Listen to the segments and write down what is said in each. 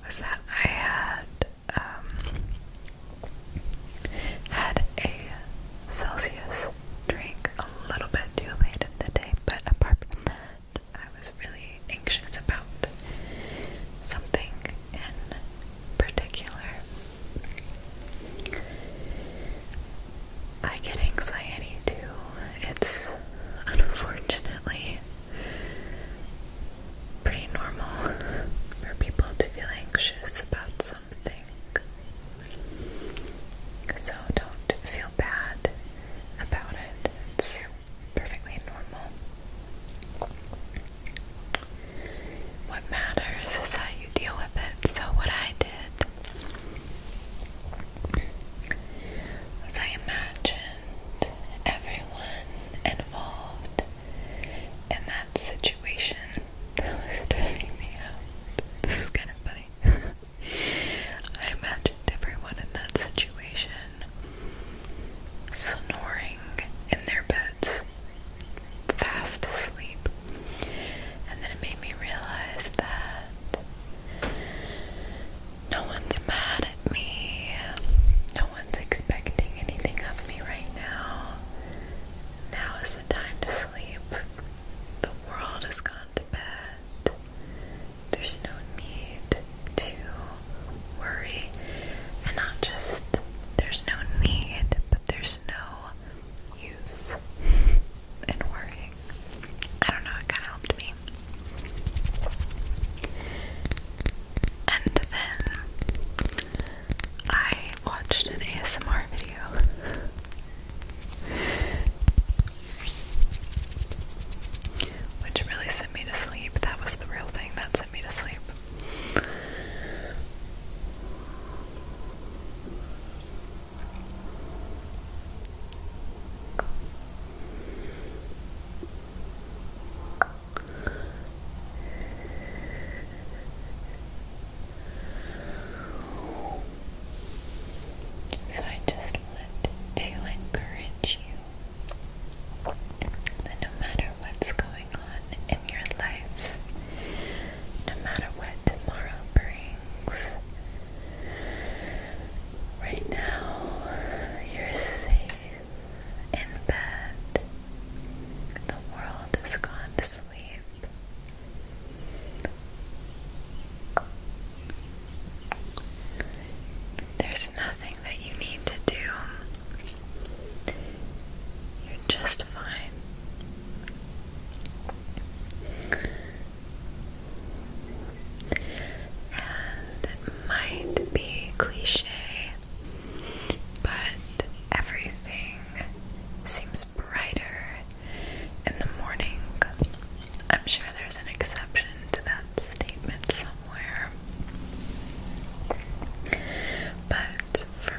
was that I had a Celsius drink a little bit too late in the day, but apart from that, I was really anxious about something in particular. I get anxiety too. It's unfortunately pretty normal for people to feel anxious about something. So don't feel bad about it. It's perfectly normal. What matters is how you deal with it. So what I did was I imagined everyone involved in that situation that was stressing me out. This is kind of funny. I imagined everyone in that situation snoring in their beds, fast asleep. And then it made me realize that no one's mad at me. No one's expecting anything of me right now. Now is the time to sleep. The world has gone to bed. There's no need to worry. And not just there's no need, but there's no use in worrying. I don't know, it kind of helped me. And then I watched an ASMR video. Which really sent me to sleep. That was the real thing that sent me to sleep. So I just want to encourage you that no matter what's going on in your life, no matter what tomorrow brings, right now you're safe in bed. The world has gone to sleep. There's nothing that you need to do. You're just fine. And it might be cliche, but everything seems brighter in the morning. I'm sure there's an exception to that statement somewhere. But for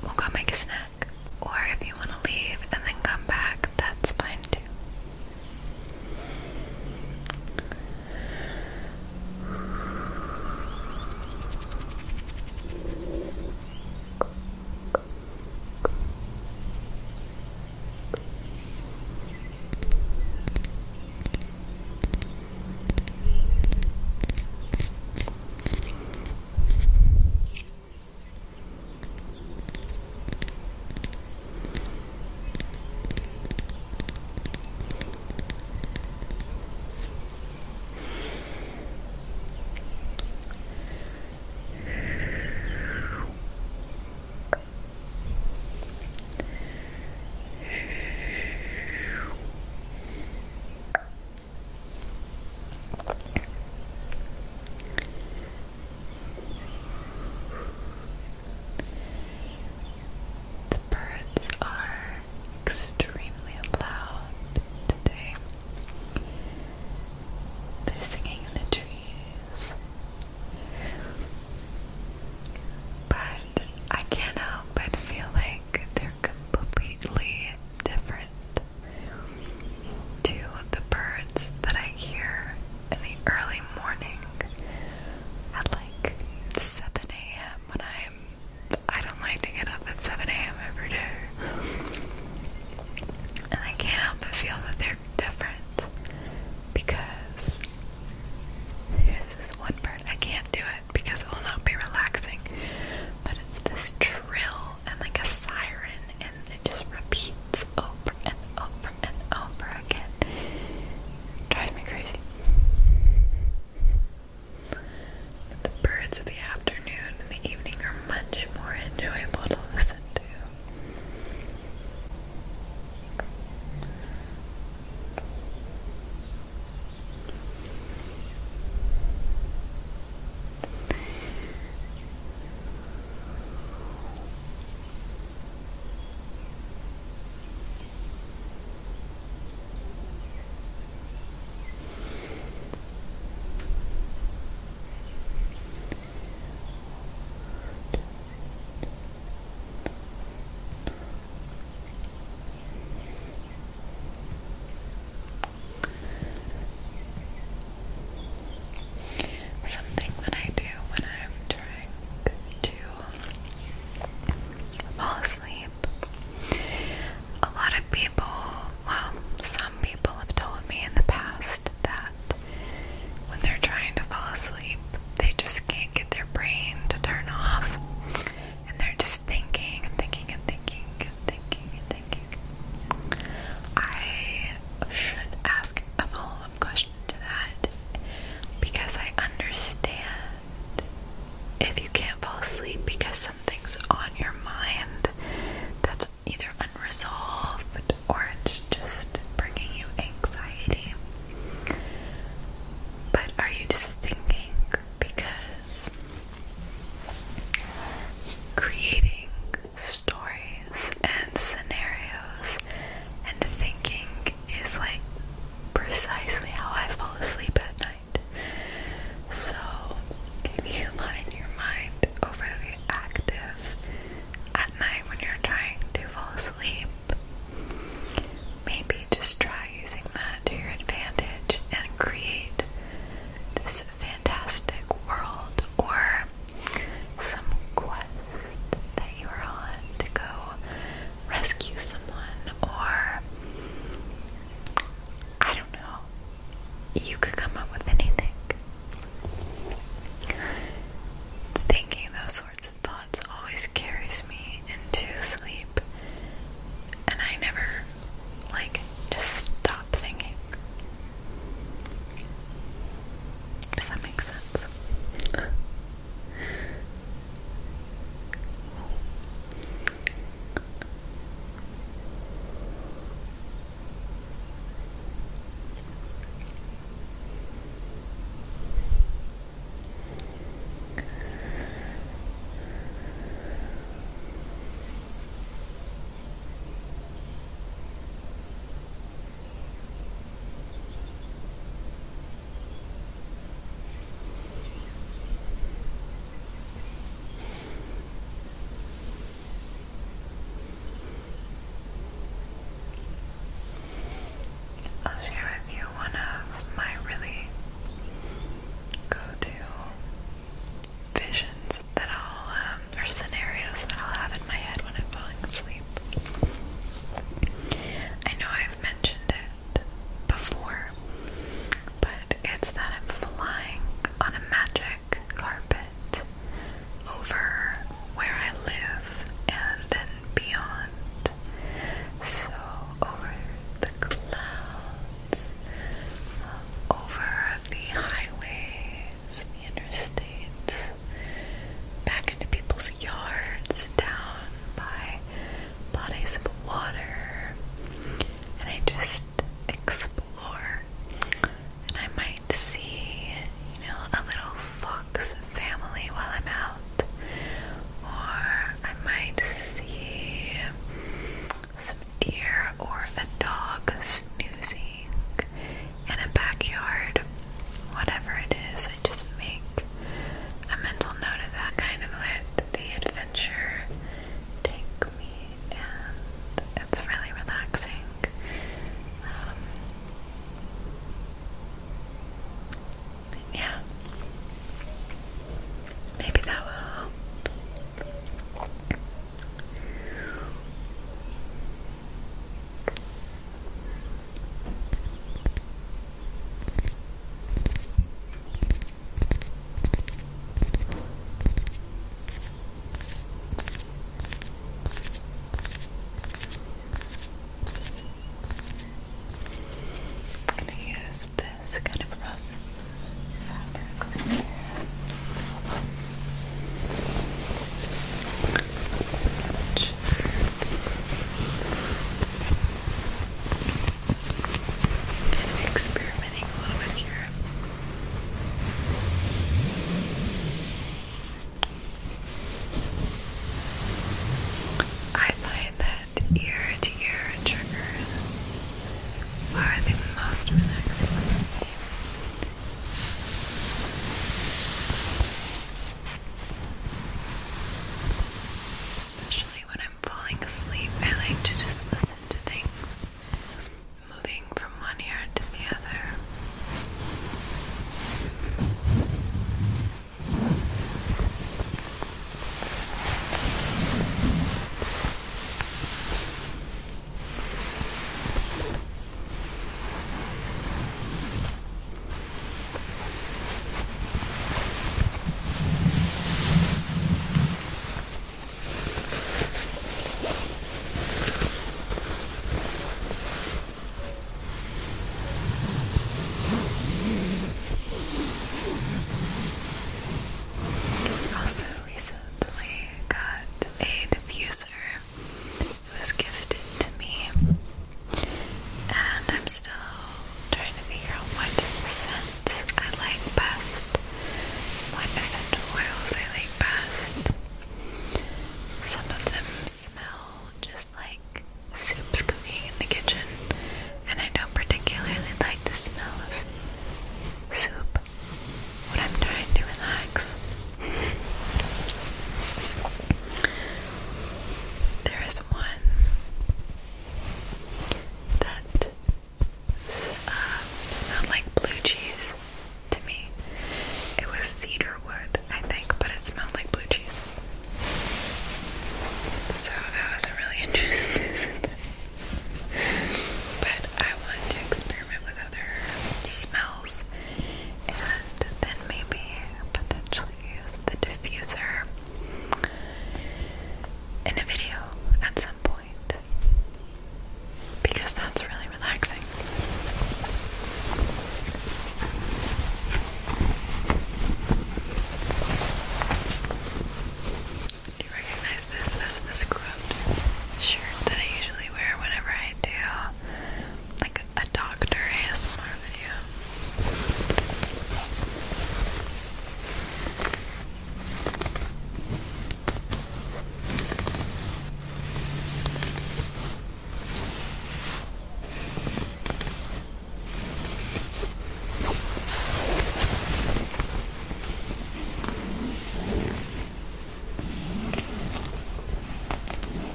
we'll go make a snack. Or if you want to leave and then come back, that's fine too.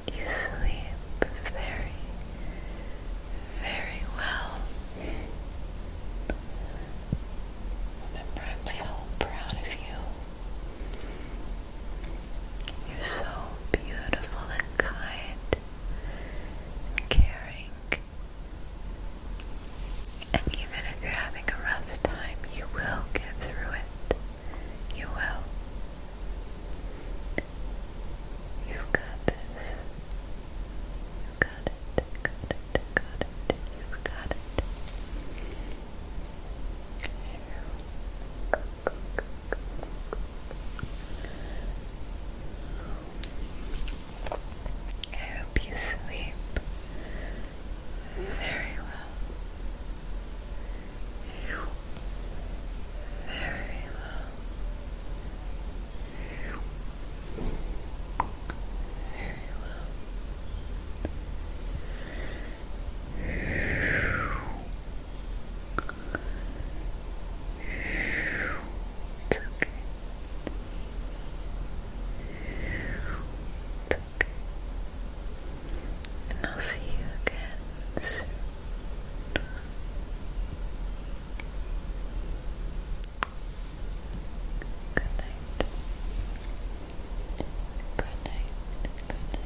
you sleep very, very well. Remember, I'm so proud of you. You're so beautiful and kind and caring. And even if you're having a rough time, you will get through it. You will. You've got this. You've got it. Got it. You've got it. I hope you sleep very well. Very well. Very well. It's okay. It's okay. And I'll see you again soon. Good night. Good night. Good night.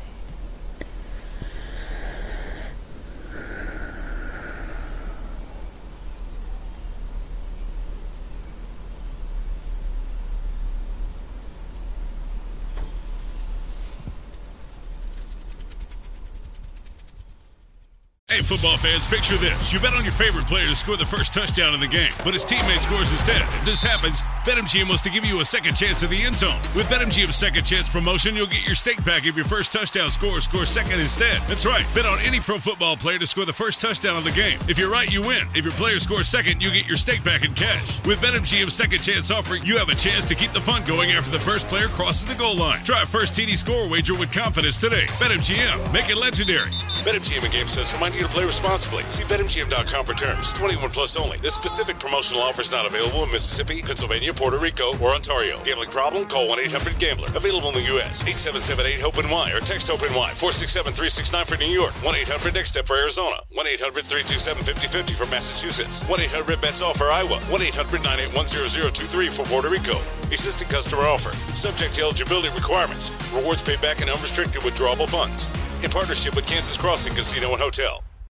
Hey, football fans, picture this. You bet on your favorite player to score the first touchdown in the game, but his teammate scores instead. If this happens, BetMGM wants to give you a second chance at the end zone. With BetMGM's second chance promotion, you'll get your stake back if your first touchdown scorer scores second instead. That's right. Bet on any pro football player to score the first touchdown of the game. If you're right, you win. If your player scores second, you get your stake back in cash. With BetMGM's second chance offer, you have a chance to keep the fun going after the first player crosses the goal line. Try a first TD score wager with confidence today. BetMGM. Make it legendary. BetMGM and GameSense remind you to play responsibly. See BetMGM.com for terms. 21 plus only. This specific promotional offer is not available in Mississippi, Pennsylvania, Puerto Rico, or Ontario. Gambling problem? Call 1-800-GAMBLER. Available in the U.S. 877-8-HOPE-NY or text HOPE-NY 467-369 for New York. 1-800-NEXT-STEP for Arizona. 1-800-327-5050 for Massachusetts. 1-800-BETS-OFF for Iowa. 1-800-981-0023 for Puerto Rico. Existing customer offer. Subject to eligibility requirements. Rewards paid back in unrestricted withdrawable funds. In partnership with Kansas Crossing Casino and Hotel.